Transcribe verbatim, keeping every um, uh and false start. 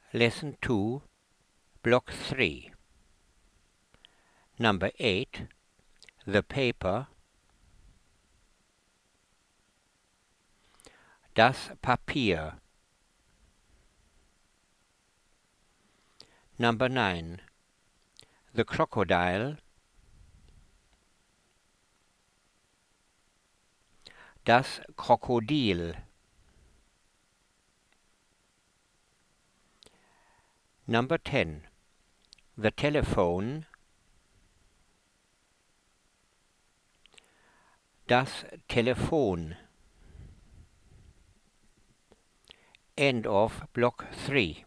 Lesson two, Block three. Number eight, the paper. Das Papier. Number nine, the crocodile. Das Krokodil. Number ten, the telephone. Das Telefon. End of Block three.